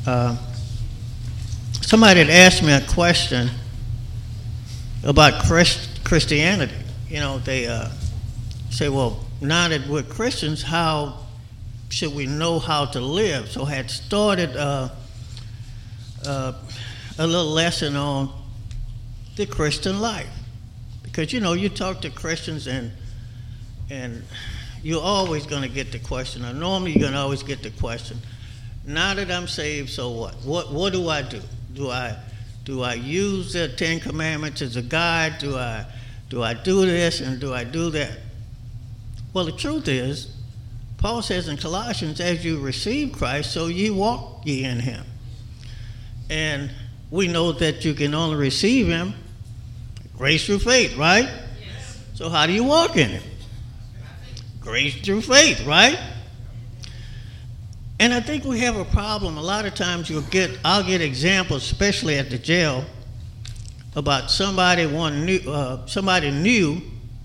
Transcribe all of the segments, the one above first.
Uh, Somebody had asked me a question about Christianity. You know, they say, well, now that we're Christians, how should we know how to live? So I had started a little lesson on the Christian life. Because, you know, you talk to Christians and you're always going to get the question, or normally you're going to always get the question, now that I'm saved, so what? What do I do? Do I use the Ten Commandments as a guide? Do I do this and do I do that? Well, the truth is, Paul says in Colossians, as you receive Christ, so ye walk ye in him. And we know that you can only receive him grace through faith, right? Yes. So how do you walk in him? Grace through faith, right? And I think we have a problem. A lot of times I'll get examples, especially at the jail, about somebody new,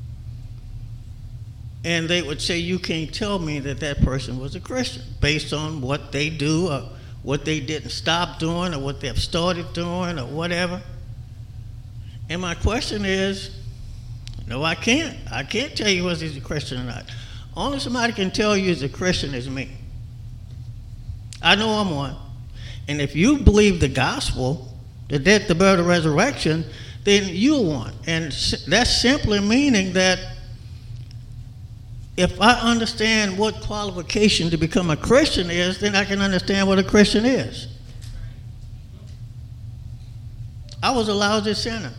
and they would say, you can't tell me that person was a Christian based on what they do or what they didn't stop doing or what they've started doing or whatever. And my question is, no, I can't. I can't tell you whether he's a Christian or not. Only somebody can tell you he's a Christian is me. I know I'm one. And if you believe the gospel, the death, the burial, the resurrection, then you're one. And that's simply meaning that if I understand what qualification to become a Christian is, then I can understand what a Christian is. I was a lousy sinner.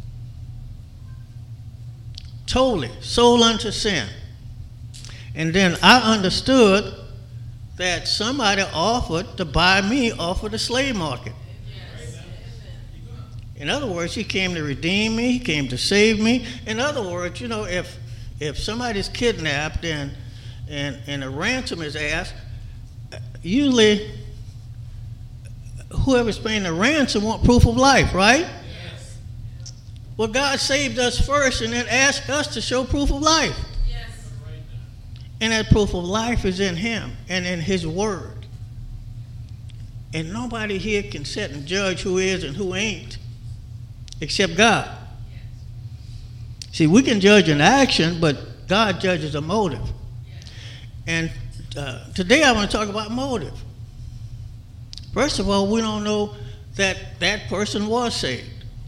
Totally sold unto sin. And then I understood that somebody offered to buy me off of the slave market. Yes. In other words, he came to redeem me, he came to save me. In other words, you know, if somebody's kidnapped and a ransom is asked, usually whoever's paying the ransom wants proof of life, right? Yes. Well, God saved us first and then asked us to show proof of life. And that proof of life is in him and in his word. And nobody here can sit and judge who is and who ain't except God. See, we can judge an action, but God judges a motive. And today I want to talk about motive. First of all, we don't know that that person was saved.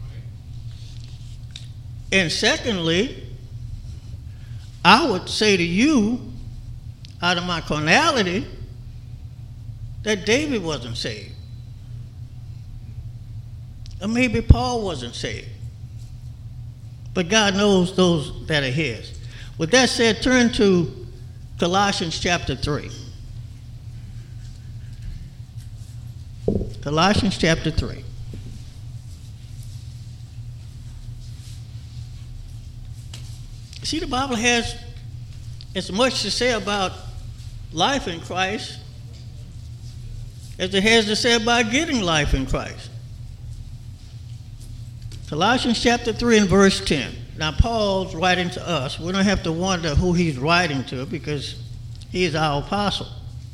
And secondly, I would say to you, out of my carnality, that David wasn't saved. Or maybe Paul wasn't saved. But God knows those that are his. With that said, turn to Colossians chapter 3. Colossians chapter 3. See, the Bible has as much to say about life in Christ as it has to say about getting life in Christ. Colossians chapter 3 and verse 10. Now, Paul's writing to us. We don't have to wonder who he's writing to because he is our apostle.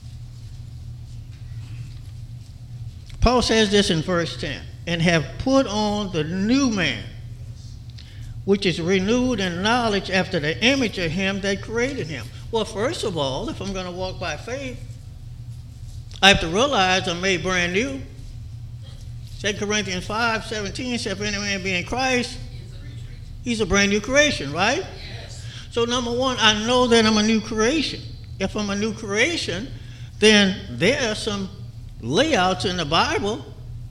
Paul says this in verse 10, and have put on the new man, which is renewed in knowledge after the image of him that created him. Well, first of all, if I'm going to walk by faith, I have to realize I'm made brand new. 2 Corinthians 5:17 says, if any man be in Christ, he's a brand new creation, right? Yes. So number one, I know that I'm a new creation. If I'm a new creation, then there are some layouts in the Bible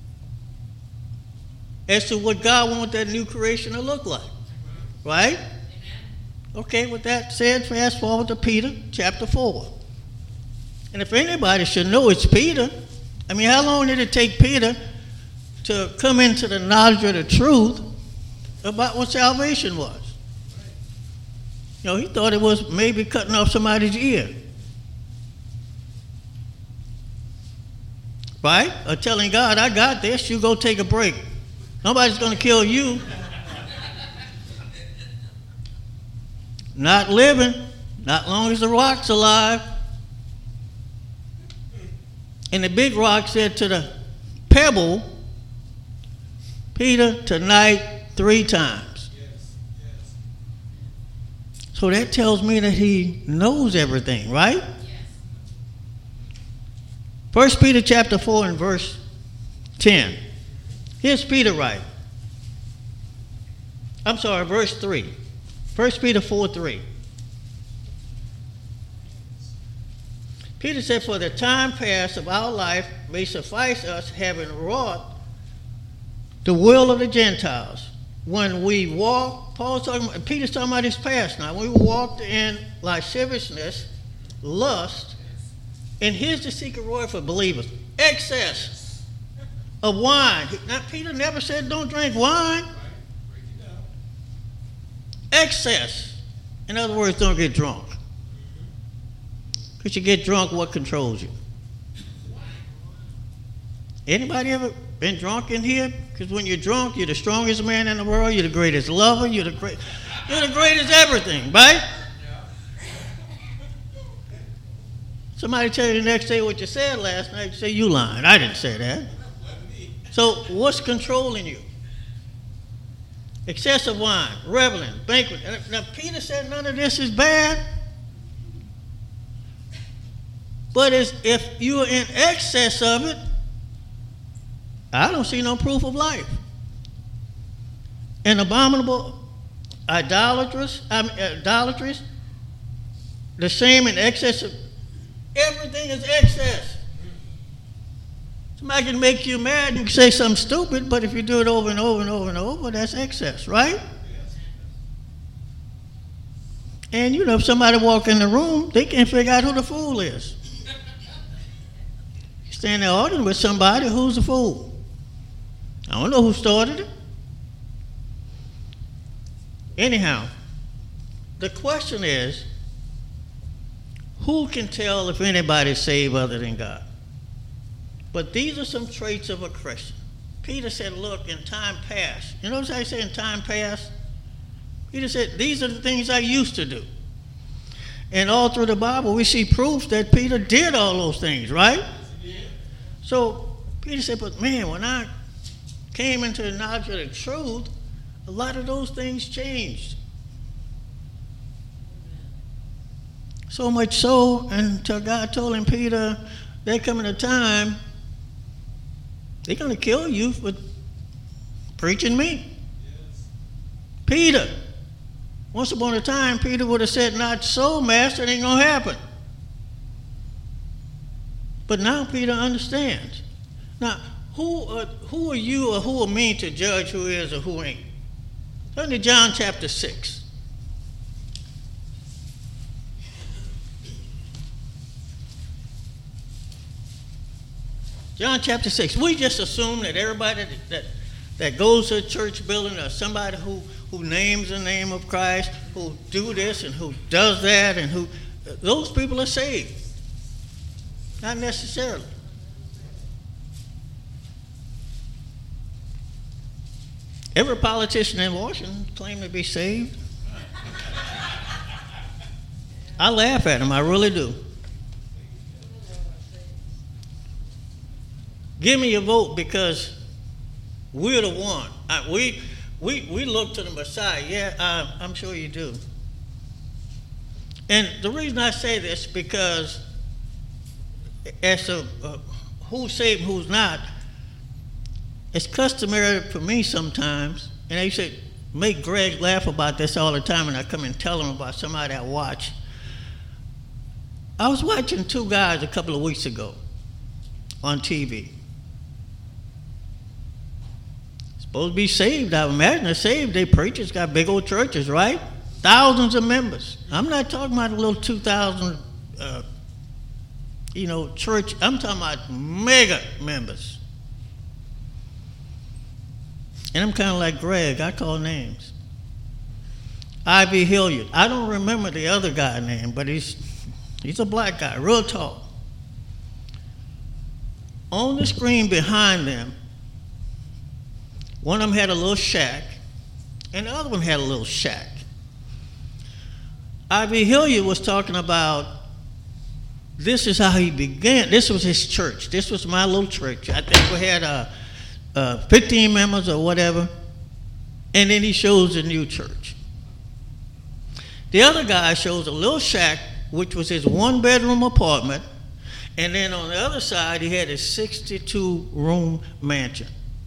as to what God wants that new creation to look like. Right? Amen. Okay, with that said, fast forward to Peter chapter 4. And if anybody should know, it's Peter. I mean, how long did it take Peter to come into the knowledge of the truth about what salvation was? You know, he thought it was maybe cutting off somebody's ear. Right? Or telling God, I got this, you go take a break. Nobody's going to kill you. Not living, not long as the rock's alive. And the big rock said to pebble, Peter, tonight 3 times. So that tells me that he knows everything, right? 1 Peter chapter 4 and verse 10. Here's Peter right. I'm sorry, verse 3. 1 Peter 4:3. Peter said, for the time past of our life may suffice us, having wrought the will of the Gentiles. When we walk, Peter's talking about his past now. We walked in lasciviousness, lust, and here's the secret word for believers: excess of wine. Now, Peter never said don't drink wine. Excess. In other words, don't get drunk. Because you get drunk, what controls you? Anybody ever been drunk in here? Because when you're drunk, you're the strongest man in the world, you're the greatest lover, you're the greatest everything, right? Somebody tell you the next day what you said last night, you say, you lying. I didn't say that. So what's controlling you? Excessive wine, reveling, banquet. Now, Peter said none of this is bad. But if you are in excess of it, I don't see no proof of life. And abominable idolatries, the same in excess of everything is excess. Somebody can make you mad, you can say something stupid, but if you do it over and over and over and over, that's excess, right? And you know, if somebody walk in the room, they can't figure out who the fool is. You stand there arguing with somebody, who's the fool? I don't know who started it. Anyhow, the question is, who can tell if anybody's saved other than God? But these are some traits of a Christian. Peter said, look, in time past. You know what I say in time past? Peter said, these are the things I used to do. And all through the Bible, we see proof that Peter did all those things, right? So Peter said, but man, when I came into the knowledge of the truth, a lot of those things changed. So much so, until God told him, Peter, there coming a time, they're going to kill you for preaching me. Yes. Peter, once upon a time, Peter would have said, not so, Master, it ain't going to happen. But now Peter understands. Now, who are you or who are me to judge who is or who ain't? Turn to John chapter 6. John chapter 6. We just assume that everybody that goes to a church building or somebody who names the name of Christ, who do this and who does that, and who those people are saved. Not necessarily. Every politician in Washington claims to be saved. I laugh at them, I really do. Give me your vote because we're the one. We look to the Messiah. Yeah, I'm sure you do. And the reason I say this because as to who's saved and who's not, it's customary for me sometimes, and I used to make Greg laugh about this all the time, and I come and tell him about somebody I watch. I was watching 2 guys a couple of weeks ago on TV. Supposed to be saved. I imagine they're saved. They preachers got big old churches, right? Thousands of members. I'm not talking about a little 2,000, church. I'm talking about mega members. And I'm kind of like Greg. I call names. Ivy Hilliard. I don't remember the other guy's name, but he's a black guy, real tall. On the screen behind them, one of them had a little shack, and the other one had a little shack. Ivy Hilliard was talking about this is how he began. This was his church. This was my little church. I think we had 15 members or whatever. And then he shows a new church. The other guy shows a little shack, which was his one-bedroom apartment. And then on the other side, he had a 62-room mansion.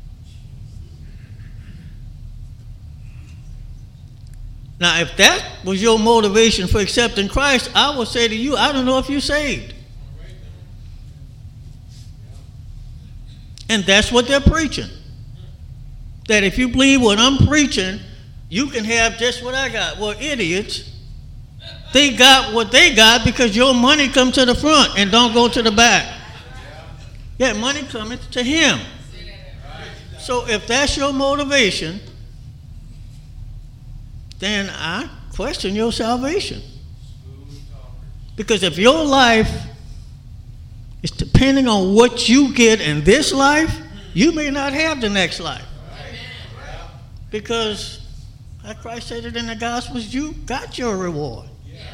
Now, if that was your motivation for accepting Christ, I would say to you, I don't know if you're saved. And that's what they're preaching. That if you believe what I'm preaching, you can have just what I got. Well, idiots. They got what they got because your money comes to the front and don't go to the back. Yeah, money coming to him. So if that's your motivation, then I question your salvation. Because if your life is depending on what you get in this life, you may not have the next life. Because, like Christ said it in the Gospels, you got your reward.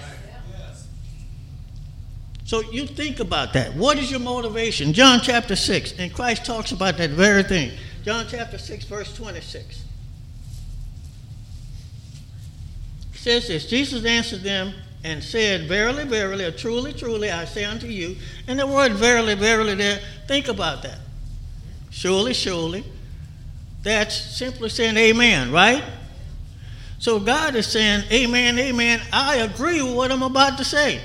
So you think about that. What is your motivation? John chapter 6, and Christ talks about that very thing. John chapter 6, verse 26. It says this, Jesus answered them and said, Verily, verily, or truly, truly, I say unto you. And the word verily, verily there, think about that. Surely, surely. That's simply saying amen, right? So God is saying, amen, amen. I agree with what I'm about to say.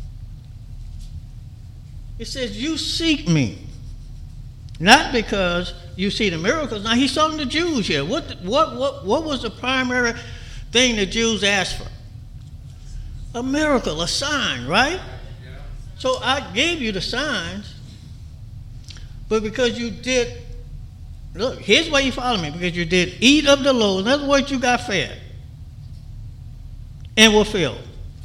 It says, you seek me. Not because you see the miracles. Now, he's talking to Jews here. What was the primary thing the Jews asked for? A miracle, a sign, right? So I gave you the signs, but because you did, look, here's why you follow me, because you did eat of the loaves. In other words, you got fed and were filled.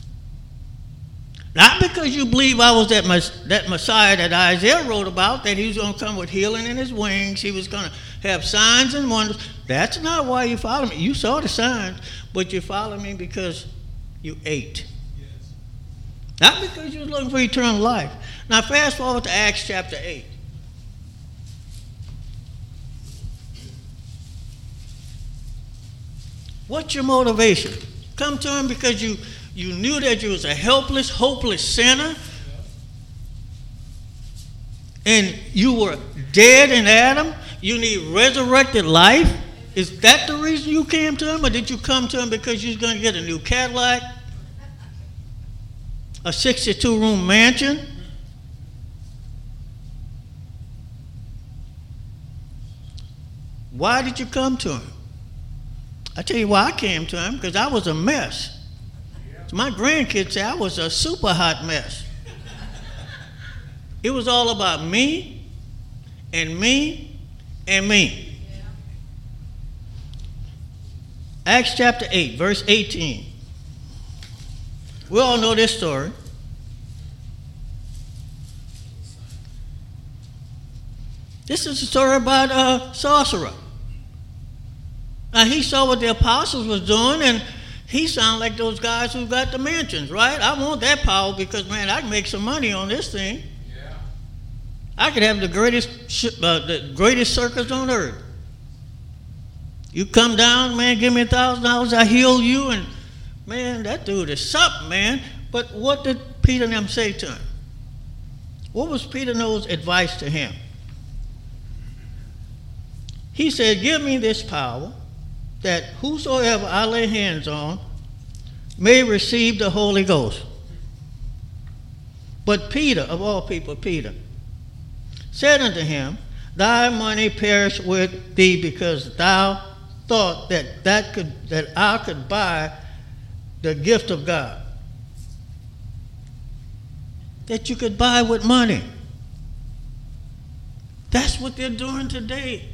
Not because you believe I was that Messiah that Isaiah wrote about, that he was going to come with healing in his wings, he was going to have signs and wonders. That's not why you follow me. You saw the signs, but you follow me because you ate. Yes. Not because you were looking for eternal life. Now fast forward to Acts chapter 8. What's your motivation? Come to him because you knew that you was a helpless, hopeless sinner, and you were dead in Adam. You need resurrected life. Is that the reason you came to him, or did you come to him because you was going to get a new Cadillac, a 62-room mansion? Why did you come to him? I tell you why I came to him, because I was a mess. So my grandkids say I was a super hot mess. It was all about me and me and me. Yeah. Acts chapter 8, verse 18. We all know this story. This is a story about a sorcerer. Now, he saw what the apostles was doing, and he sounded like those guys who got the mansions, right? I want that power because, man, I can make some money on this thing. Yeah. I could have the greatest circus on earth. You come down, man, give me $1,000, I heal you, and, man, that dude is something, man. But what did Peter and them say to him? What was Peter No's advice to him? He said, give me this power, that whosoever I lay hands on may receive the Holy Ghost. But Peter, of all people, Peter, said unto him, thy money perish with thee, because thou thought that I could buy the gift of God. That you could buy with money. That's what they're doing today.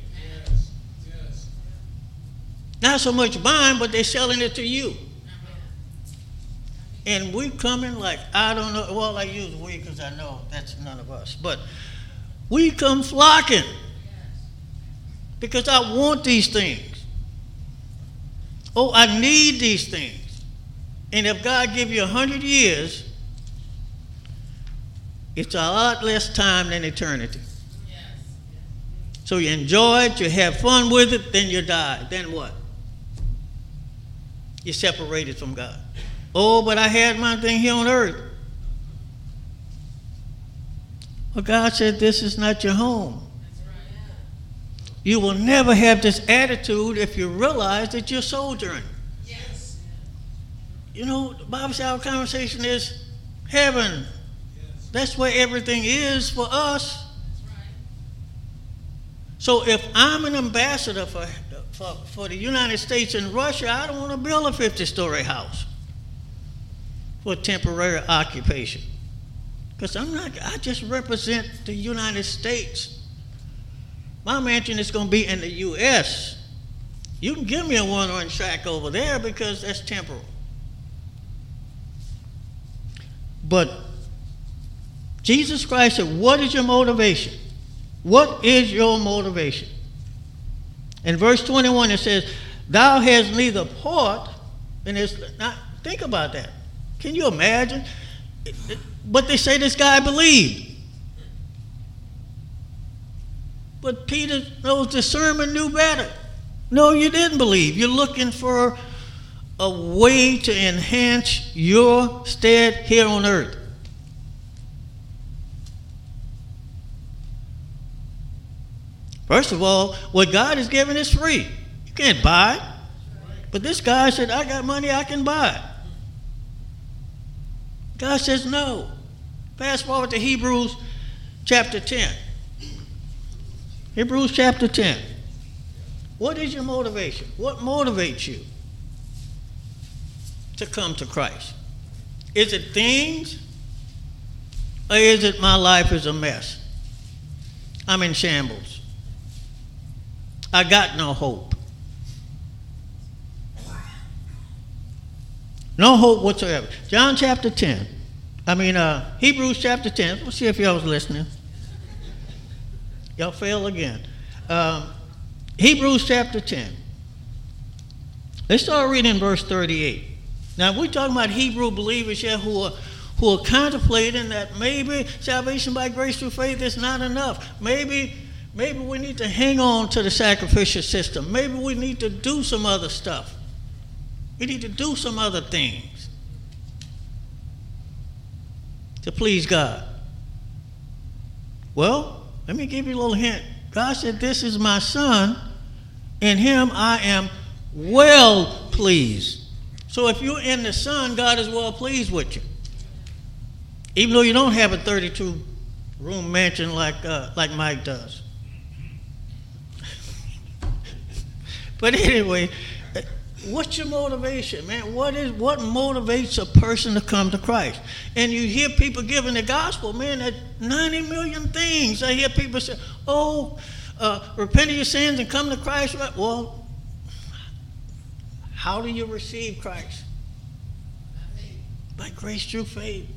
Not so much buying, but they're selling it to you. And we coming like, I don't know, well, I use we because I know that's none of us. But we come flocking because I want these things. Oh, I need these things. And if God give you 100 years, It's a lot less time than eternity. So you enjoy it, you have fun with it, then you die. Then what? You're separated from God. Oh, but I had my thing here on earth. Well, God said, this is not your home. You will never have this attitude if you realize that you're sojourning. Yes. You know, the Bible says our conversation is heaven. Yes. That's where everything is for us. Right. So if I'm an ambassador for the United States in Russia, I don't want to build a 50-story house for temporary occupation. Because I just represent the United States. My mansion is going to be in the U.S. You can give me a one-run shack over there because that's temporal. But Jesus Christ said, what is your motivation? What is your motivation? In verse 21 it says, thou hast neither part, and it's not, think about that. Can you imagine? But they say this guy believed. But Peter knows the sermon knew better. No, you didn't believe. You're looking for a way to enhance your stead here on earth. First of all, what God has given is free. You can't buy it. But this guy said, I got money, I can buy it. God says no. Fast forward to Hebrews chapter 10. Hebrews chapter 10. What is your motivation? What motivates you to come to Christ? Is it things, or is it my life is a mess? I'm in shambles. I got no hope. No hope whatsoever. John chapter 10. Hebrews chapter 10. Let's see if y'all was listening. Y'all fail again. Hebrews chapter 10. Let's start reading verse 38. Now, we're talking about Hebrew believers here who are contemplating that maybe salvation by grace through faith is not enough. Maybe we need to hang on to the sacrificial system. Maybe we need to do some other stuff. We need to do some other things to please God. Well, let me give you a little hint. God said, this is my son. In him I am well pleased. So if you're in the son, God is well pleased with you. Even though you don't have a 32-room mansion like Mike does. But anyway, what's your motivation, man? What motivates a person to come to Christ? And you hear people giving the gospel, man, that 90 million things. I hear people say, repent of your sins and come to Christ. Well, how do you receive Christ? By grace through faith.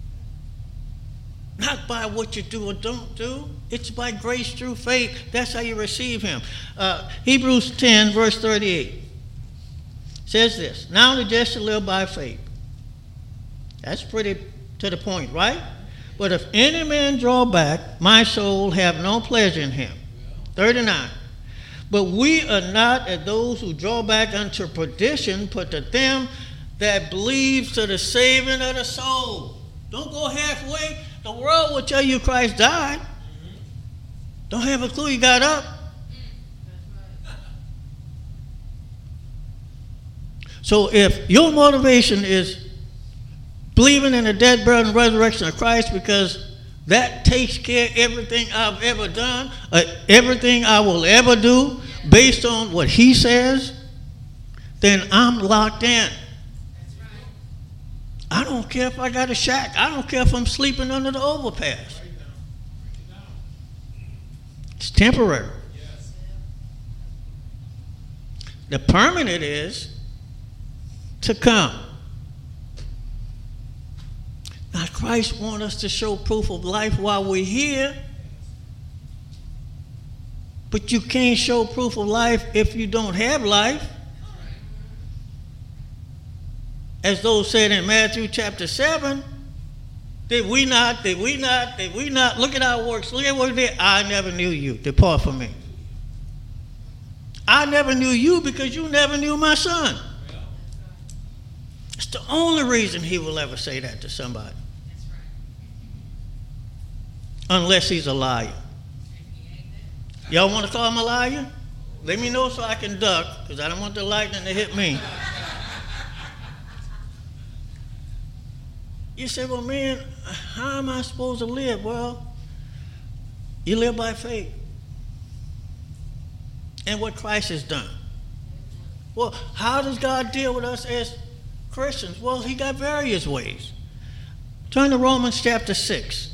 Not by what you do or don't do. It's by grace through faith. That's how you receive him. Hebrews 10, verse 38. Says this, now the just shall live by faith. That's pretty to the point, right? But if any man draw back, my soul have no pleasure in him. 39. But we are not as those who draw back unto perdition, but to them that believes to the saving of the soul. Don't go halfway. The world will tell you Christ died. Don't have a clue he got up. So if your motivation is believing in the death, burial, and resurrection of Christ because that takes care of everything I've ever done, everything I will ever do based on what he says, then I'm locked in. I don't care if I got a shack. I don't care if I'm sleeping under the overpass. It's temporary. The permanent is to come. Now, Christ wants us to show proof of life while we're here, but you can't show proof of life if you don't have life. As those said in Matthew chapter 7, Did we not? Did we not? Did we not? Look at our works. Look at what we did. I never knew you. Depart from me. I never knew you because you never knew my son. It's the only reason he will ever say that to somebody. Unless he's a liar. Y'all want to call him a liar? Let me know so I can duck, because I don't want the lightning to hit me. You say, well, man, how am I supposed to live? Well, you live by faith and what Christ has done. Well, how does God deal with us as Christians? Well, he got various ways. Turn to Romans chapter 6.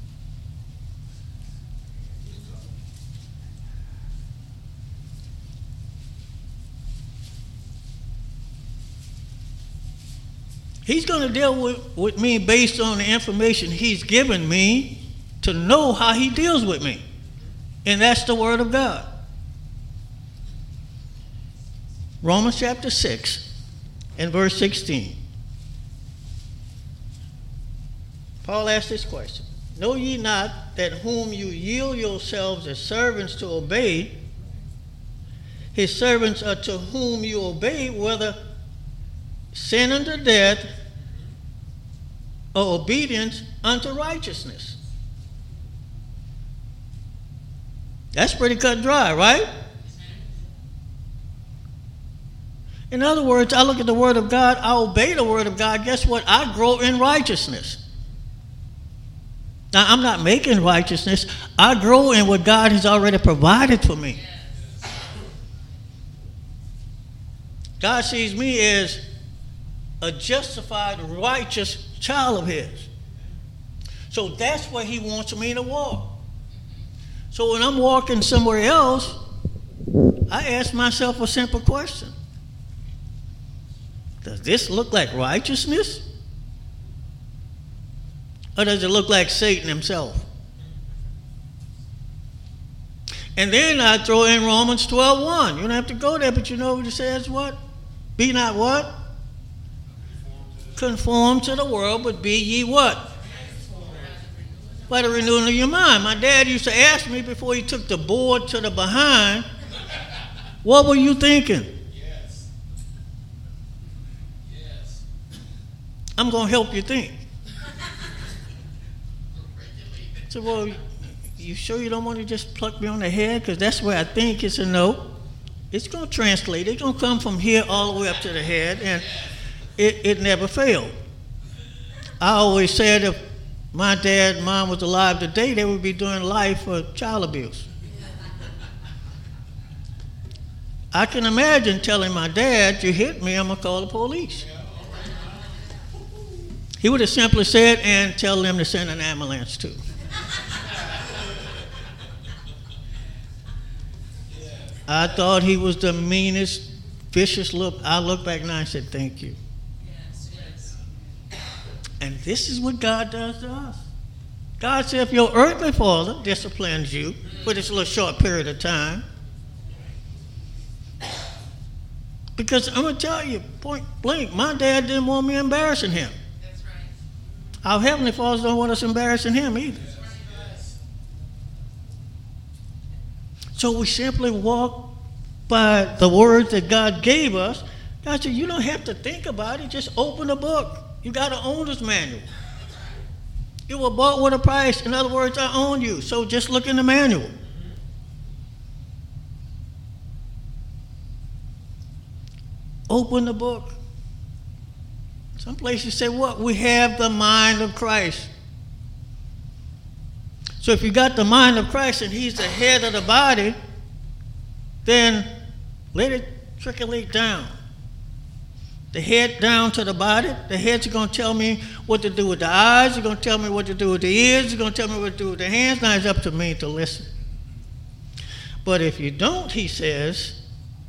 He's going to deal with me based on the information he's given me to know how he deals with me. And that's the Word of God. Romans chapter 6 and verse 16. Paul asked this question. Know ye not that whom you yield yourselves as servants to obey, his servants are to whom you obey, whether sin unto death or obedience unto righteousness. That's pretty cut and dry, right? In other words, I look at the Word of God, I obey the Word of God. Guess what? I grow in righteousness. Now, I'm not making righteousness. I grow in what God has already provided for me. God sees me as a justified, righteous child of his. So that's where he wants me to walk. So when I'm walking somewhere else, I ask myself a simple question. Does this look like righteousness? Or does it look like Satan himself? And then I throw in Romans 12:1. You don't have to go there, but you know what it says what? Be not what? Conform to the world, but be ye what? By the renewing of your mind. My dad used to ask me before he took the board to the behind, what were you thinking? Yes. Yes. I'm going to help you think. So, well, you sure you don't want to just pluck me on the head? Because that's where I think it's a no. It's going to translate. It's going to come from here all the way up to the head, and it never failed. I always said if my dad and mom was alive today, they would be doing life for child abuse. I can imagine telling my dad, you hit me, I'm going to call the police. He would have simply said, and tell them to send an ambulance too. I thought he was the meanest, vicious look. I look back now and said, thank you. Yes, yes. And this is what God does to us. God said, if your earthly father disciplines you for this little short period of time, because I'm going to tell you, point blank, my dad didn't want me embarrassing him. That's right. Our heavenly fathers don't want us embarrassing him either. So we simply walk by the words that God gave us. God said, you don't have to think about it. Just open the book. You got an owner's manual. You were bought with a price. In other words, I own you. So just look in the manual. Open the book. Some places say what? We have the mind of Christ. So if you got the mind of Christ and he's the head of the body, then let it trickle down. The head down to the body. The head's going to tell me what to do with the eyes. It's going to tell me what to do with the ears. It's going to tell me what to do with the hands. Now it's up to me to listen. But if you don't, he says,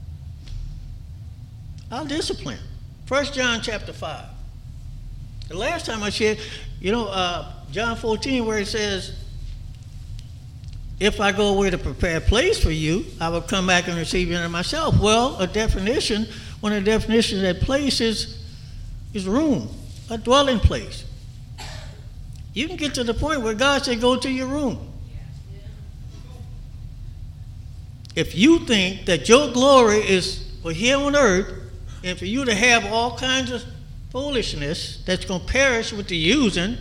I'll discipline. 1 John chapter 5. The last time I shared, John 14, where it says, if I go away to prepare a place for you, I will come back and receive you unto myself. Well, one of the definitions of that place is room, a dwelling place. You can get to the point where God said, go to your room. If you think that your glory is for here on earth, and for you to have all kinds of foolishness that's going to perish with the using,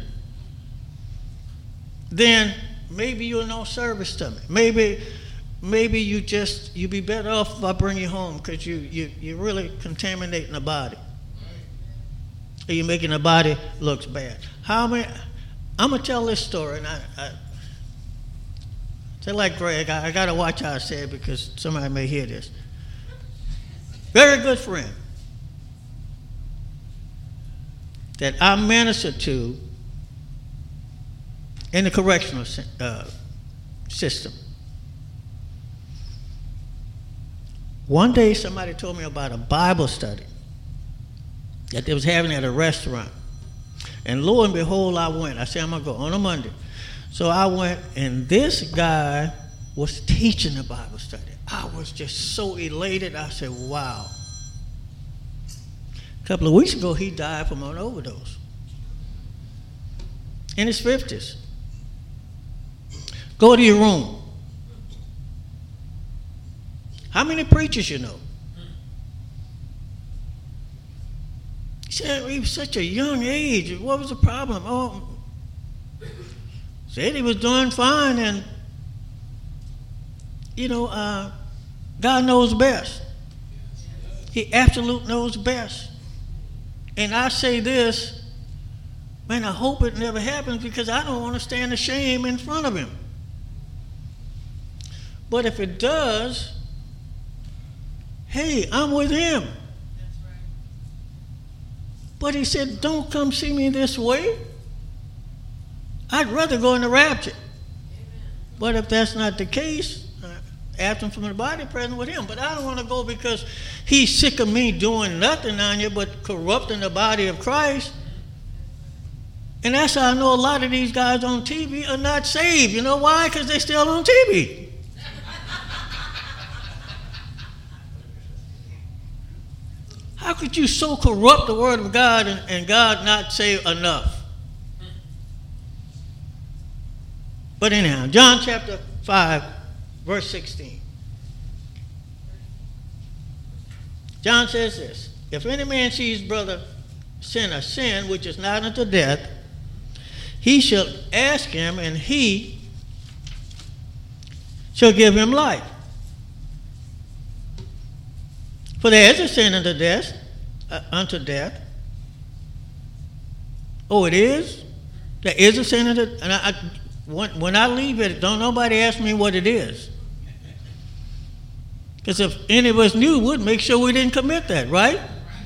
then maybe you're no service to me. Maybe you be better off if I bring you home, because you're really contaminating the body. Or you're making the body looks bad. I'm going to tell this story, and I say like Greg, I got to watch how I say it because somebody may hear this. Very good friend that I ministered to in the correctional system. One day somebody told me about a Bible study that they was having at a restaurant. And lo and behold, I went. I said, I'm going to go on a Monday. So I went, and this guy was teaching the Bible study. I was just so elated. I said, wow. A couple of weeks ago, he died from an overdose. In his 50s. Go to your room. How many preachers you know? He said he was such a young age. What was the problem? Oh, said he was doing fine, and God knows best. He absolutely knows best. And I say this, man, I hope it never happens, because I don't want to stand ashamed in front of him. But if it does, hey, I'm with him. But he said, don't come see me this way. I'd rather go in the rapture. But if that's not the case, absent from the body, present with him. But I don't want to go because he's sick of me doing nothing on you but corrupting the body of Christ. And that's how I know a lot of these guys on TV are not saved. You know why? Because they're still on TV. How could you so corrupt the word of God and God not say enough? But anyhow, John chapter 5, verse 16. John says this: if any man sees his brother sin a sin which is not unto death, he shall ask him, and he shall give him life. For there is a sin unto death. Oh, it is? There is a sin unto death? And when I leave it, don't nobody ask me what it is. Because if any of us knew, we'd make sure we didn't commit that, right?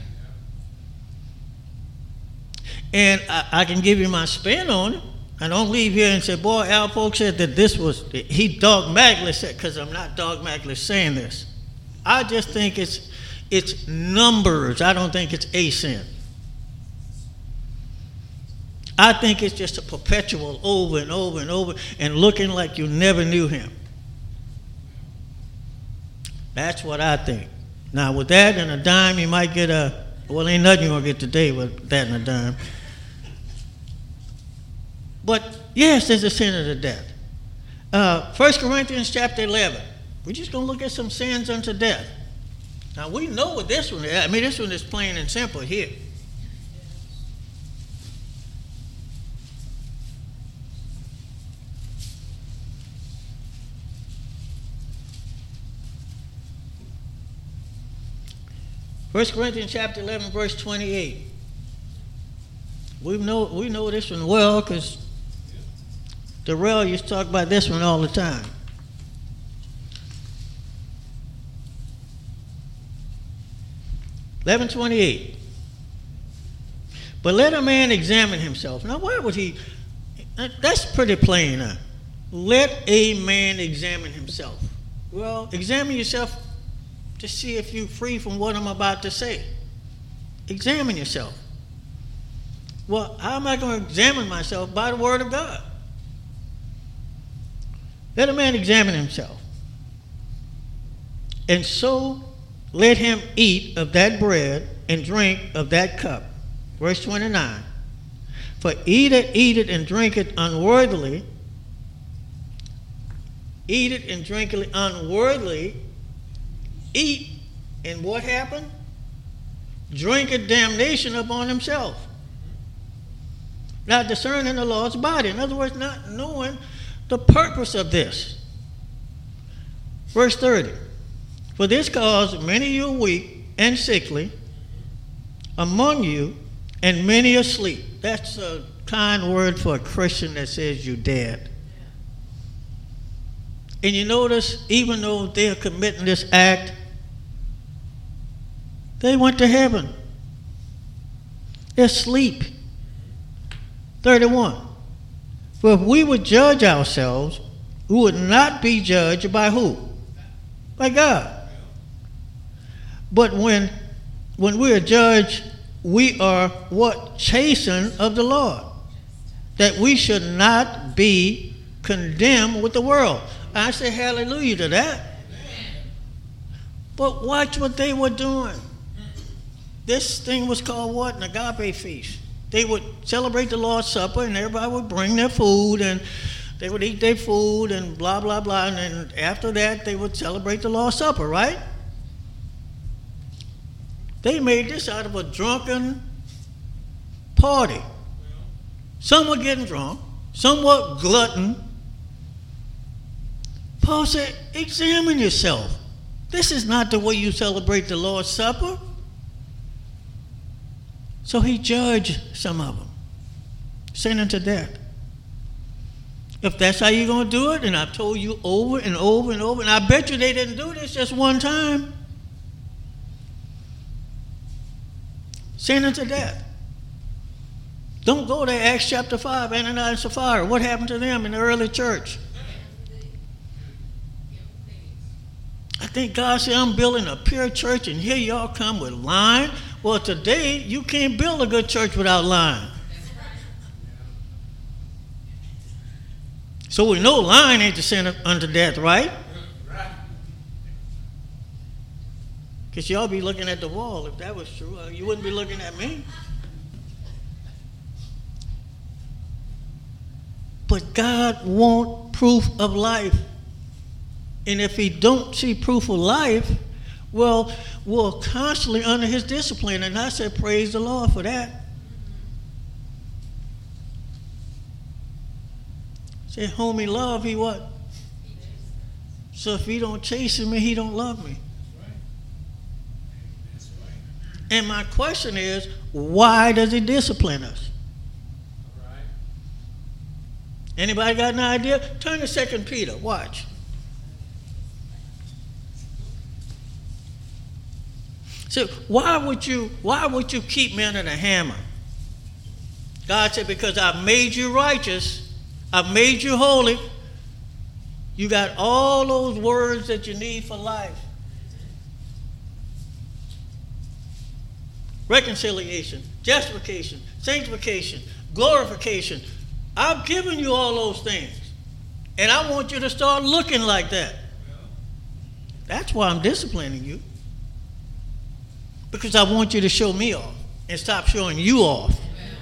And I can give you my spin on it. I don't leave here and say, boy, Al Polk said that this was, he dogmatically said, because I'm not dogmatically saying this. I just think it's numbers. I don't think it's a sin. I think it's just a perpetual over and over and over and looking like you never knew him. That's what I think. Now, with that and a dime, you might get well, ain't nothing you're going to get today with that and a dime. But, yes, there's a sin of the death. 1 Corinthians chapter 11. We're just going to look at some sins unto death. Now, we know what this one is. I mean, this one is plain and simple here. First Corinthians chapter 11, verse 28. We know this one well because Darrell used to talk about this one all the time. (11:28). But let a man examine himself. Now, why would he? That's pretty plain. Let a man examine himself. Well, examine yourself to see if you're free from what I'm about to say. Examine yourself. Well, how am I going to examine myself? By the word of God. Let a man examine himself. And so let him eat of that bread and drink of that cup. Verse 29. For eat it and drink it unworthily. Eat it and drink it unworthily. Eat, and what happened? Drink it damnation upon himself. Not discerning the Lord's body. In other words, not knowing the purpose of this. Verse 30. For this cause many of you are weak and sickly among you, and many asleep. That's a kind word for a Christian that says you're dead. And you notice, even though they're committing this act, they went to heaven. They're asleep. 31. For if we would judge ourselves, we would not be judged by who? By God. But when we are judged, we are what? Chastened of the Lord, that we should not be condemned with the world. I say hallelujah to that. But watch what they were doing. This thing was called what? An agape feast. They would celebrate the Lord's Supper, and everybody would bring their food, and they would eat their food, and blah, blah, blah. And then after that, they would celebrate the Lord's Supper, right? They made this out of a drunken party. Some were getting drunk. Some were glutton. Paul said, examine yourself. This is not the way you celebrate the Lord's Supper. So he judged some of them, sent them to death. If that's how you're going to do it, and I've told you over and over and over, and I bet you they didn't do this just one time, sent them to death. Don't go to Acts chapter 5, Ananias and Sapphira. What happened to them in the early church? I think God said, I'm building a pure church, and here y'all come with lying. Well, today, you can't build a good church without lying. So we know lying ain't to sin unto death, right? Because y'all be looking at the wall. If that was true, you wouldn't be looking at me. But God wants proof of life. And if he don't see proof of life, well, we're constantly under his discipline. And I said, praise the Lord for that. Say, whom he love, he what? So if he don't chasten me, he don't love me. And my question is, why does he discipline us? Anybody got an idea? Turn to 2 Peter. Watch. So why would you keep me under the hammer? God said, because I've made you righteous, I've made you holy. You got all those words that you need for life. Reconciliation, justification, sanctification, glorification. I've given you all those things. And I want you to start looking like that. That's why I'm disciplining you. Because I want you to show me off and stop showing you off.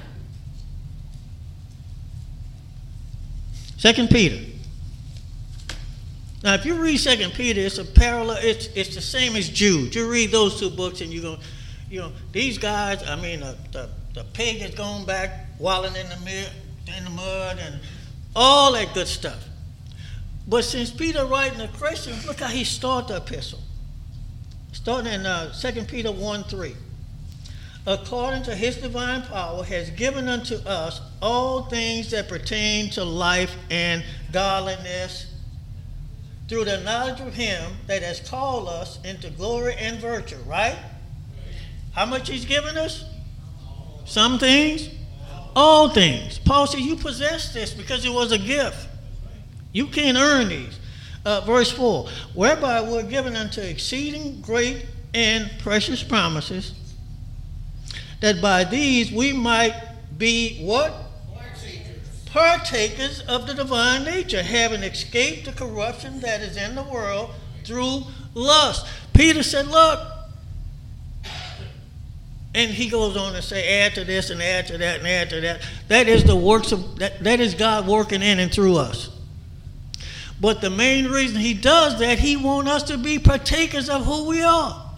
2 Peter. Now, if you read 2 Peter, it's a parallel. It's the same as Jude. You read those two books, and you're going, these guys. I mean, the pig is going back, wallowing in the mud, and all that good stuff. But since Peter writing to Christians, look how he started the epistle. Starting in 2 Peter 1:3. According to his divine power, has given unto us all things that pertain to life and godliness, through the knowledge of him that has called us into glory and virtue, right? How much he's given us? Some things? All things. Paul said, you possess this because it was a gift. You can't earn these. Verse 4, whereby we're given unto exceeding great and precious promises, that by these we might be what? Partakers of the divine nature, having escaped the corruption that is in the world through lust. Peter said, look, And he goes on to say, add to this and add to that and add to that. That is the works of, that is God working in and through us. But the main reason he does that, he wants us to be partakers of who we are.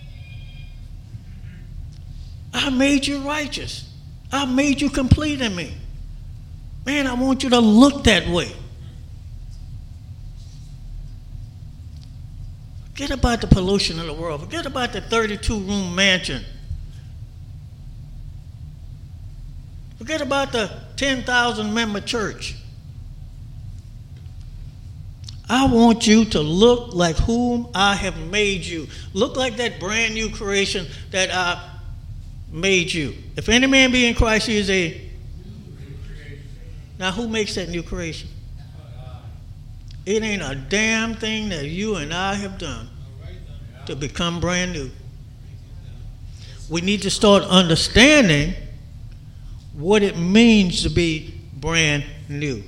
I made you righteous. I made you complete in me. Man, I want you to look that way. Forget about the pollution of the world. Forget about the 32-room mansion. Forget about the 10,000-member church. I want you to look like whom I have made you. Look like that brand new creation that I made you. If any man be in Christ, he is a... Now, who makes that new creation? It ain't a damn thing that you and I have done to become brand new. We need to start understanding what it means to be brand new.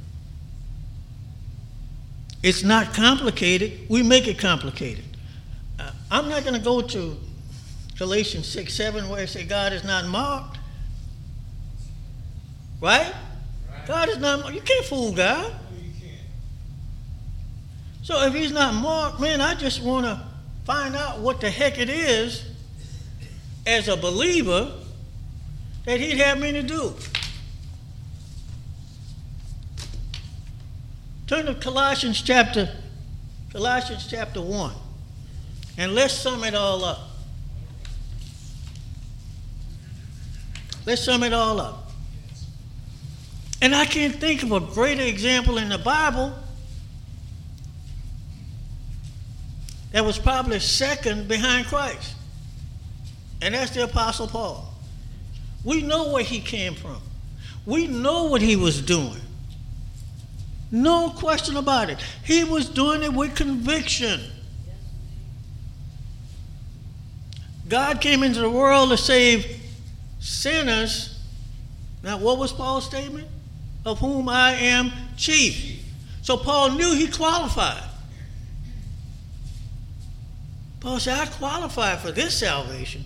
It's not complicated. We make it complicated. I'm not going to go to Galatians 6:7 where it says God is not mocked. Right? God is not mocked. You can't fool God. So if he's not marked, man, I just want to find out what the heck it is as a believer that he'd have me to do. Turn to Colossians chapter 1, and let's sum it all up. Let's sum it all up. And I can't think of a greater example in the Bible that was probably second behind Christ. And that's the Apostle Paul. We know where he came from. We know what he was doing. No question about it. He was doing it with conviction. God came into the world to save sinners. Now, what was Paul's statement? Of whom I am chief. So Paul knew he qualified. Paul said, I qualify for this salvation.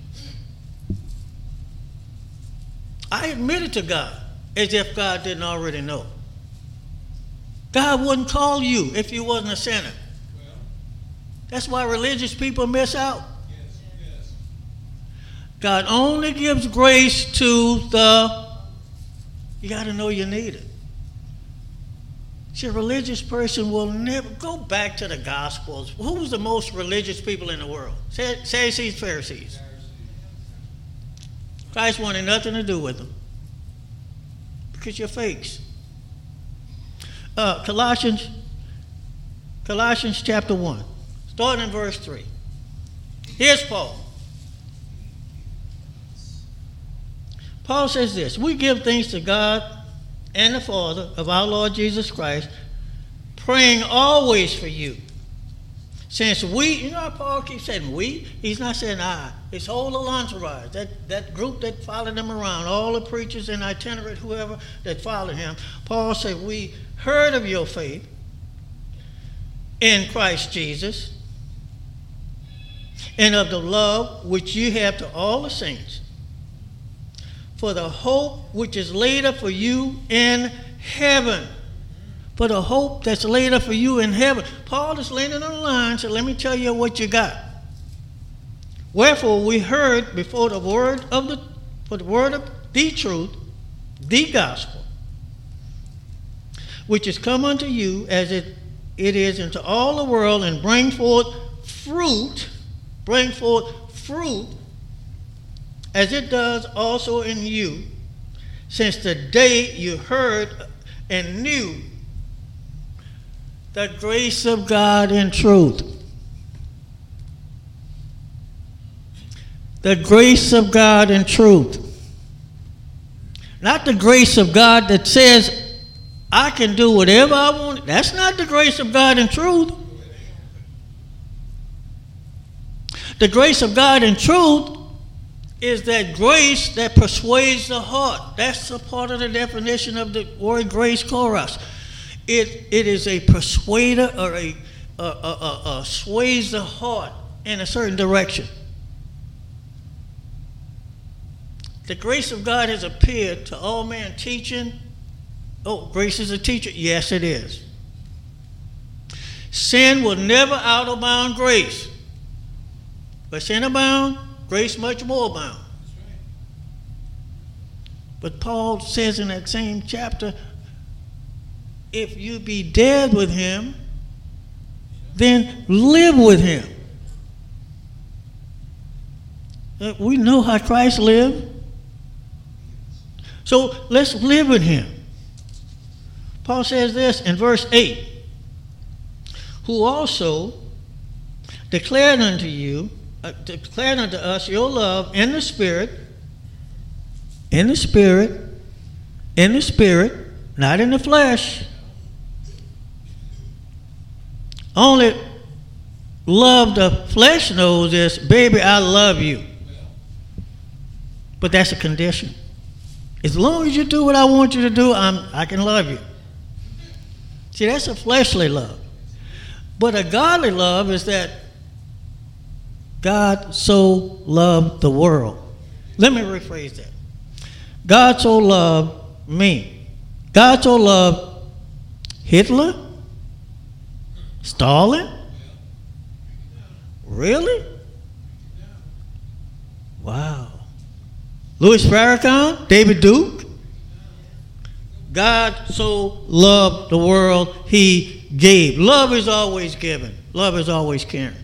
I admitted to God as if God didn't already know. God wouldn't call you if you wasn't a sinner. That's why religious people miss out. God only gives grace to the, you got to know you need it. See, a religious person will never, go back to the Gospels. Who was the most religious people in the world? Sadducees, Pharisees. Christ wanted nothing to do with them because you're fakes. Colossians chapter 1, starting in verse 3. Here's Paul. Paul says this: we give thanks to God and the Father of our Lord Jesus Christ, praying always for you. Since we, you know how Paul keeps saying we? He's not saying I. His whole entourage, that group that followed him around, all the preachers and itinerant, whoever that followed him. Paul said, we heard of your faith in Christ Jesus and of the love which you have to all the saints, for the hope which is laid up for you in heaven. For the hope that's laid up for you in heaven. Paul is laying it on the line, so let me tell you what you got. Wherefore we heard before the word of the truth, the gospel, which is come unto you as it is into all the world, and bring forth fruit, as it does also in you, since the day you heard and knew the grace of God in truth. The grace of God in truth. Not the grace of God that says, I can do whatever I want. That's not the grace of God in truth. The grace of God in truth is that grace that persuades the heart. That's a part of the definition of the word grace, choros. It is a persuader or a sways the heart in a certain direction. The grace of God has appeared to all men, teaching. Oh, grace is a teacher. Yes, it is. Sin will never outbound grace. But sin abound, grace much more abound. But Paul says in that same chapter, if you be dead with him, then live with him. We know how Christ lived. So let's live with him. Paul says this in verse 8, who also declared unto us your love in the Spirit, not in the flesh. Only love the flesh knows is, baby, I love you. But that's a condition. As long as you do what I want you to do, I can love you. See, that's a fleshly love. But a godly love is that God so loved the world. Let me rephrase that. God so loved me. God so loved Hitler? Stalin? Really? Wow. Louis Farrakhan? David Duke? God so loved the world, he gave. Love is always given. Love is always caring.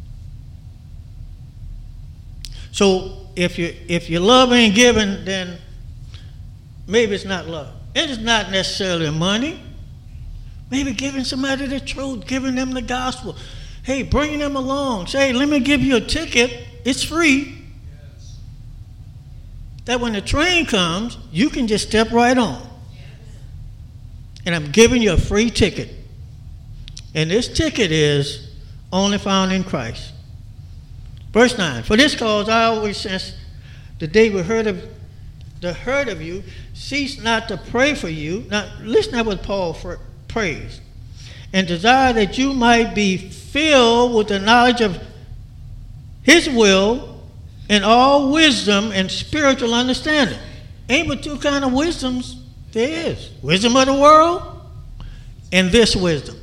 So if your love ain't given, then maybe it's not love. It's not necessarily money. Maybe giving somebody the truth, giving them the gospel. Hey, bringing them along. Say, let me give you a ticket. It's free. Yes. That when the train comes, you can just step right on. Yes. And I'm giving you a free ticket. And this ticket is only found in Christ. Verse 9, for this cause I always, since the day we heard of you, cease not to pray for you. Now, listen to what Paul prays. And desire that you might be filled with the knowledge of his will and all wisdom and spiritual understanding. Ain't but two kind of wisdoms there is. Wisdom of the world and this wisdom.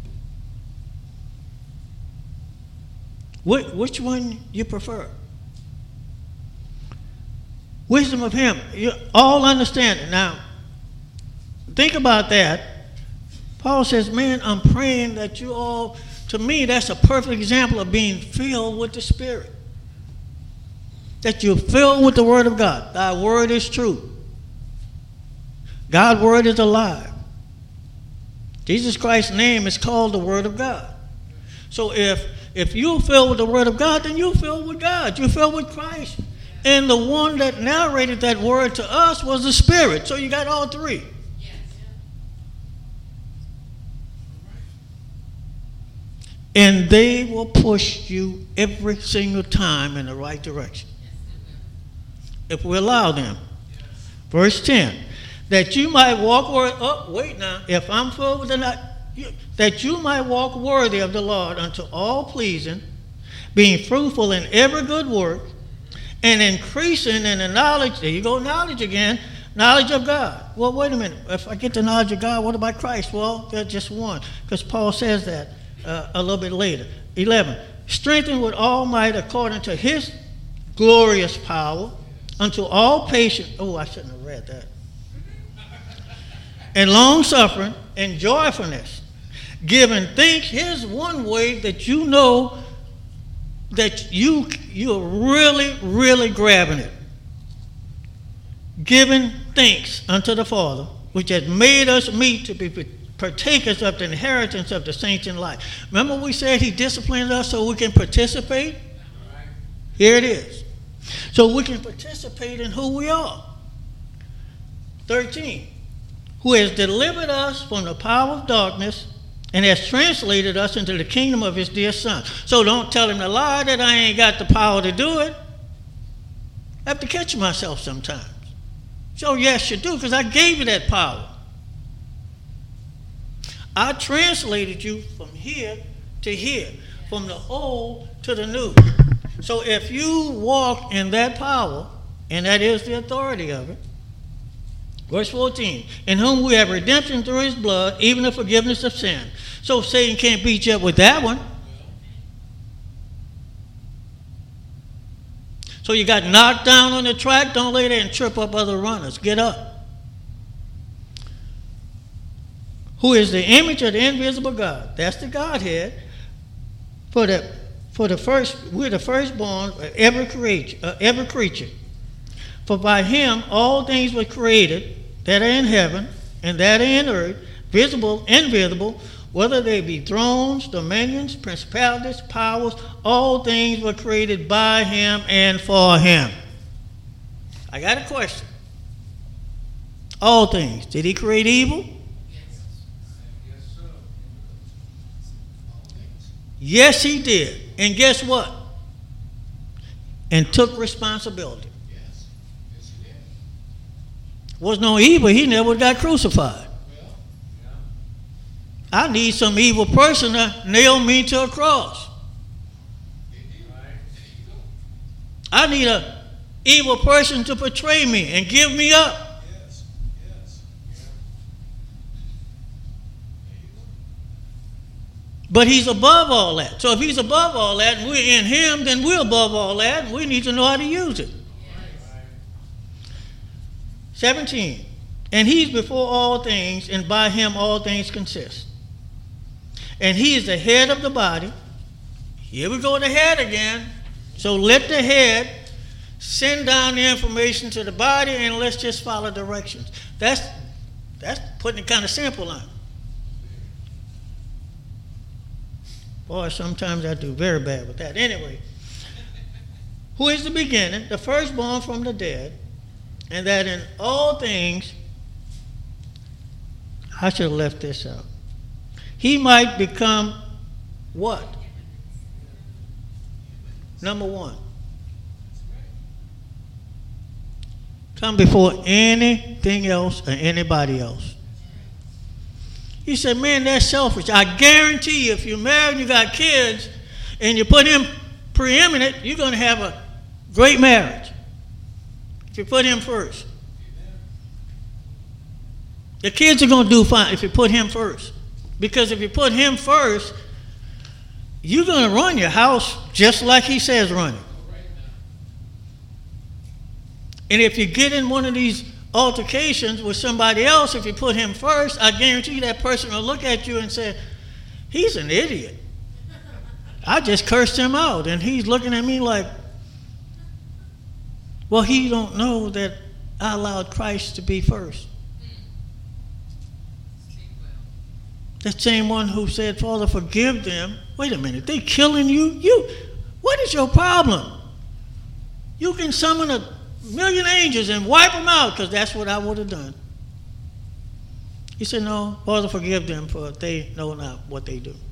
Which one you prefer? Wisdom of him. All understanding. Now, think about that. Paul says, man, I'm praying that you all, to me, that's a perfect example of being filled with the Spirit. That you're filled with the Word of God. Thy Word is true. God's Word is alive. Jesus Christ's name is called the Word of God. So if you're filled with the Word of God, then you're filled with God. You're filled with Christ. And the one that narrated that Word to us was the Spirit. So you got all three. And they will push you every single time in the right direction. If we allow them. Verse 10. That you might walk if I'm filled with that you might walk worthy of the Lord unto all pleasing, being fruitful in every good work, and increasing in the knowledge, there you go, knowledge again, knowledge of God. Well, wait a minute. If I get the knowledge of God, what about Christ? Well, they're just one. Because Paul says that a little bit later. 11. Strengthened with all might according to his glorious power, unto all patience. Oh, I shouldn't have read that. And long suffering and joyfulness, giving thanks. Here's one way that you know that you're really, really grabbing it. Giving thanks unto the Father, which has made us meet to be partakers of the inheritance of the saints in light. Remember we said he disciplined us so we can participate? Right. Here it is. So we can participate in who we are. 13. Who has delivered us from the power of darkness and has translated us into the kingdom of his dear Son. So don't tell him to lie that I ain't got the power to do it. I have to catch myself sometimes. So yes, you do, because I gave you that power. I translated you from here to here, from the old to the new. So if you walk in that power And that is the authority of it. Verse 14, in whom we have redemption through his blood, even the forgiveness of sin. So Satan can't beat you up with that one. So you got knocked down on the track, don't lay there and trip up other runners. Get up. Who is the image of the invisible God? That's the Godhead. We're the firstborn of every creature. For by him all things were created that are in heaven and that are in earth, visible, invisible, whether they be thrones, dominions, principalities, powers, all things were created by him and for him. I got a question. All things. Did he create evil? Yes, he did. And guess what? And took responsibility. Was no evil, he never got crucified. I need some evil person to nail me to a cross. I need an evil person to betray me and give me up. But he's above all that. So if he's above all that and we're in him, then we're above all that and we need to know how to use it. 17, and he's before all things, and by him all things consist. And he is the head of the body. Here we go, the head again. So let the head send down the information to the body, and let's just follow directions. That's putting it kind of simple on. Boy, sometimes I do very bad with that. Anyway, who is the beginning, the firstborn from the dead, and that in all things, I should have left this out. He might become what? Number one. Come before anything else or anybody else. He said, man, that's selfish. I guarantee you, if you're married and you got kids and you put him preeminent, you're going to have a great marriage. If you put him first. The kids are going to do fine if you put him first. Because if you put him first, you're going to run your house just like he says run it. And if you get in one of these altercations with somebody else, if you put him first, I guarantee you that person will look at you and say, he's an idiot. I just cursed him out. And he's looking at me like, well, he don't know that I allowed Christ to be first. That same one who said, Father, forgive them. Wait a minute, they killing you? What is your problem? You can summon 1,000,000 angels and wipe them out, because that's what I would have done. He said, no, Father, forgive them, for they know not what they do.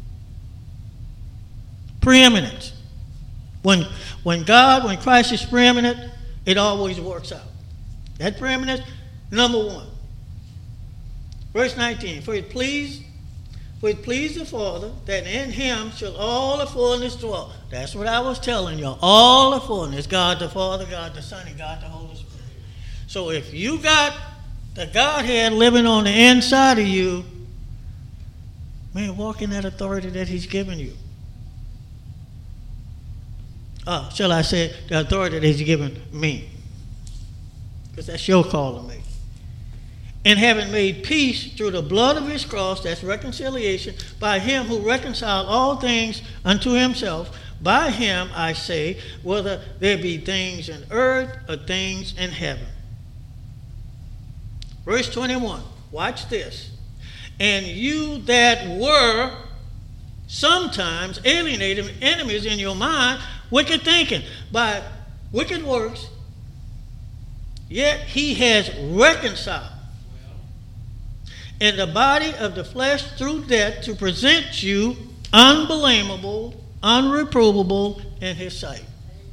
Preeminence. When Christ is preeminent, it always works out. That preeminence, number one. Verse 19, for it pleased the Father that in him shall all the fullness dwell. That's what I was telling you. All the fullness. God the Father, God the Son, and God the Holy Spirit. So if you got the Godhead living on the inside of you, man, walk in that authority that he's given you. Shall I say the authority that he's given me? Because that's your call to make. And having made peace through the blood of his cross, that's reconciliation, by him who reconciled all things unto himself, by him, I say, whether there be things in earth or things in heaven. Verse 21, watch this. And you that were sometimes alienated enemies in your mind, wicked thinking, by wicked works, yet he has reconciled in the body of the flesh through death to present you unblameable, unreprovable in his sight.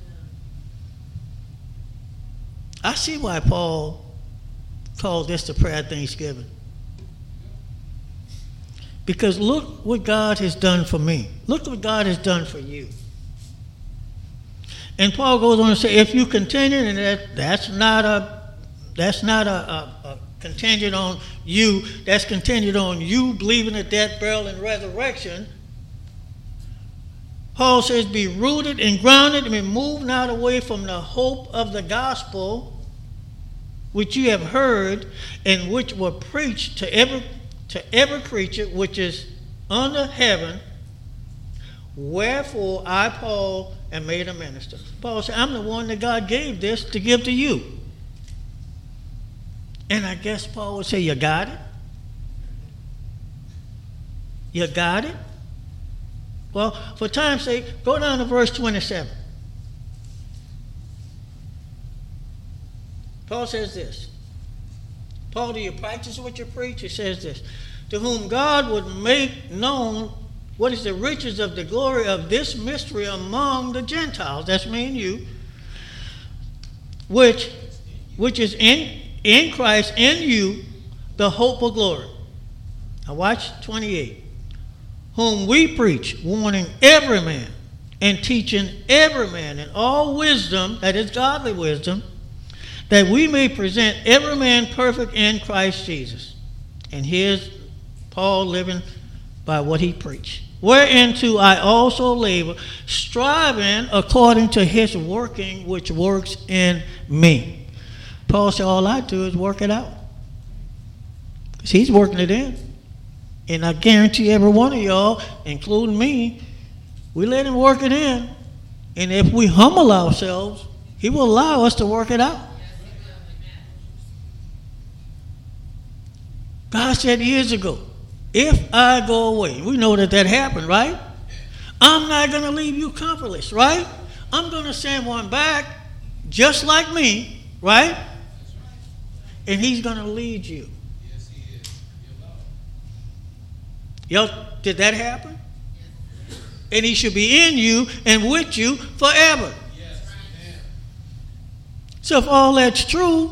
I see why Paul called this the prayer of thanksgiving. Because look what God has done for me. Look what God has done for you. And Paul goes on to say, if you continue, and that's not a contingent on you, that's contingent on you believing in death, burial, and resurrection. Paul says, be rooted and grounded and be moved not away from the hope of the gospel which you have heard and which were preached to every creature which is under heaven. Wherefore I, Paul, am made a minister. Paul said, I'm the one that God gave this to give to you. And I guess Paul would say, you got it? You got it? Well, for time's sake, go down to verse 27. Paul says this. Paul, do you practice what you preach? He says this. To whom God would make known what is the riches of the glory of this mystery among the Gentiles. That's me and you. Which is in Christ, in you, the hope of glory. Now watch 28. Whom we preach, warning every man and teaching every man in all wisdom, that is godly wisdom, that we may present every man perfect in Christ Jesus. And here's Paul living by what he preached. Whereunto I also labor, striving according to his working, which works in me. Paul said, all I do is work it out. Because he's working it in. And I guarantee every one of y'all, including me, we let him work it in. And if we humble ourselves, he will allow us to work it out. God said years ago, if I go away, we know that happened, right? I'm not going to leave you comfortless, right? I'm going to send one back just like me, right? And he's going to lead you. Yes, he is. Y'all, did that happen? And he should be in you and with you forever. Yes, amen. So if all that's true,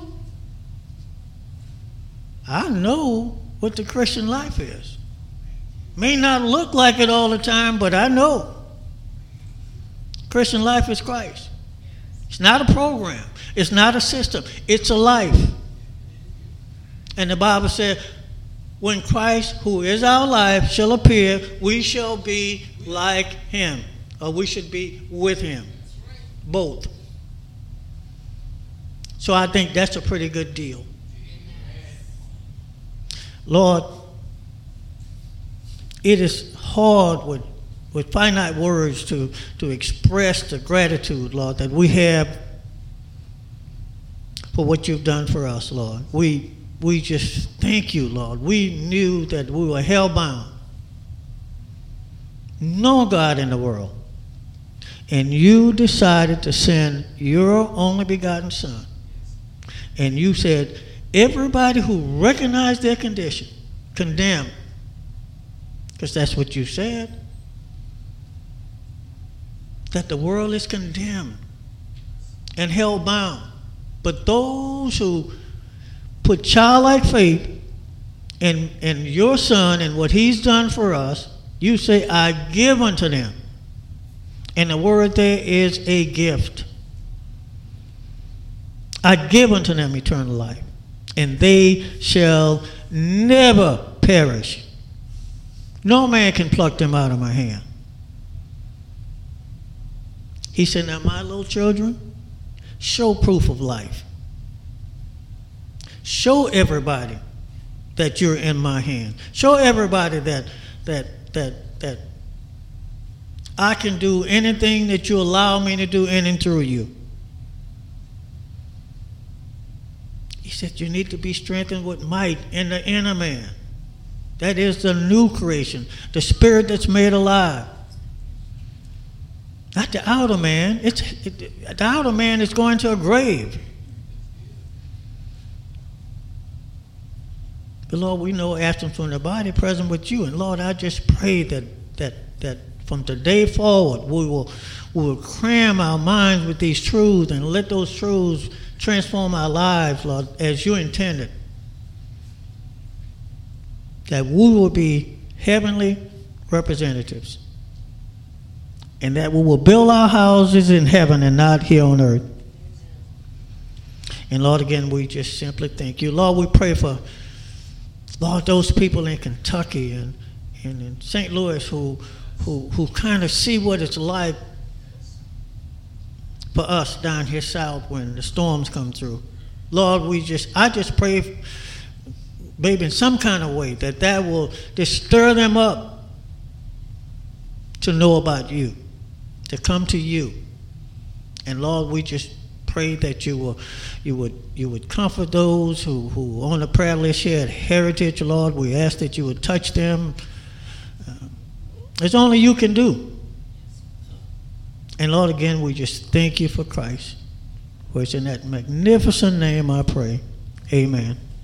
I know what the Christian life is. May not look like it all the time, but I know. Christian life is Christ. It's not a program. It's not a system. It's a life. And the Bible said, when Christ, who is our life, shall appear, we shall be like him. Or we should be with him. Both. So I think that's a pretty good deal. Lord, it is hard with finite words to express the gratitude, Lord, that we have for what you've done for us, Lord. We just thank you, Lord. We knew that we were hell-bound. No God in the world. And you decided to send your only begotten Son. And you said, everybody who recognized their condition, condemned, because that's what you said, that the world is condemned and hell-bound. But those who put childlike faith in your Son and what he's done for us, you say, I give unto them. And the word there is a gift. I give unto them eternal life, and they shall never perish. No man can pluck them out of my hand. He said, now my little children, show proof of life. Show everybody that you're in my hand. Show everybody that I can do anything that you allow me to do in and through you. He said you need to be strengthened with might in the inner man. That is the new creation, the spirit that's made alive. Not the outer man. The outer man is going to a grave. But Lord, we know absent from the body, present with you. And Lord, I just pray that from today forward, we will cram our minds with these truths and let those truths transform our lives, Lord, as you intended. That we will be heavenly representatives. and that we will build our houses in heaven and not here on earth. And Lord, again, we just simply thank you. Lord, we pray for, Lord, those people in Kentucky and in St. Louis who kind of see what it's like for us down here south when the storms come through. Lord, I just pray, baby, in some kind of way that will just stir them up to know about you, to come to you. And Lord, we just pray that you would comfort those who on the prayer list here at Heritage, Lord. We ask that you would touch them. It's only you can do. And Lord, again, we just thank you for Christ. For it's in that magnificent name I pray. Amen.